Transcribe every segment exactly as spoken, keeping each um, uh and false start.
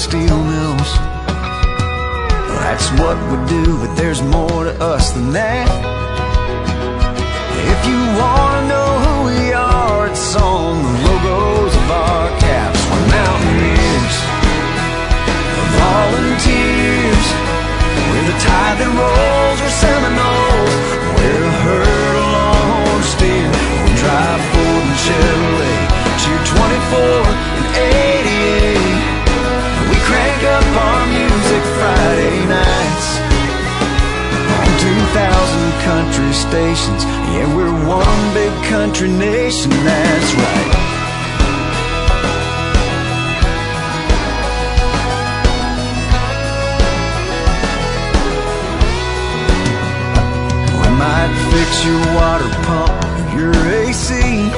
steel mills. That's what we do, but there's more to us than that. If you wanna know who we are, it's on the logos of our caps. We're mountaineers, volunteers. We're the tide that rolls, we're Seminoles. We're a herd of longhorn steer. We drive Ford and Chevrolet, cheer twenty-four and eighty-eight. We crank up our music Friday nights on two thousand country stations. Yeah, we're one big country nation, that's right. We might fix your water pump or your A C,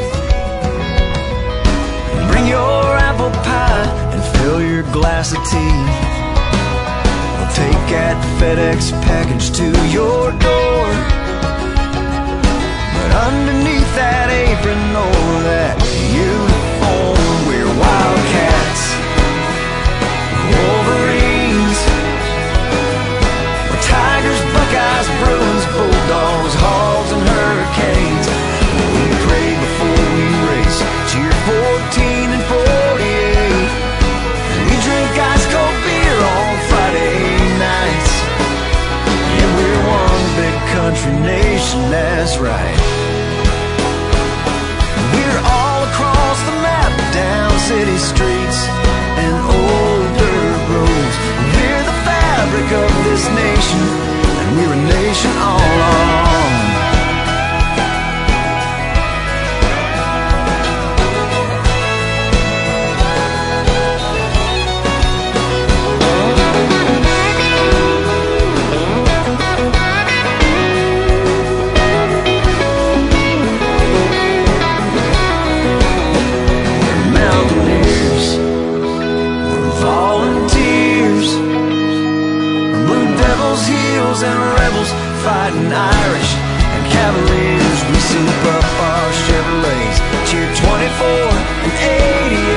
bring your apple pie and fill your glass of tea. We'll take that FedEx package to your door, but underneath that apron or that uniform, we're Wildcats, Wolverines. We're Tigers, Buckeyes, Bruins, Bulldogs, Hogs, and Hurricanes. We pray before we race, cheer fourteen and forty-eight. We drink ice cold beer on Friday nights. Yeah, we're one big country nation, that's right. We're all across the map, down city streets and old dirt roads. We're the fabric of this nation, and we're a nation all along. And rebels, fighting Irish and Cavaliers. We soup up our Chevrolets, cheer twenty-four and eighty-eight.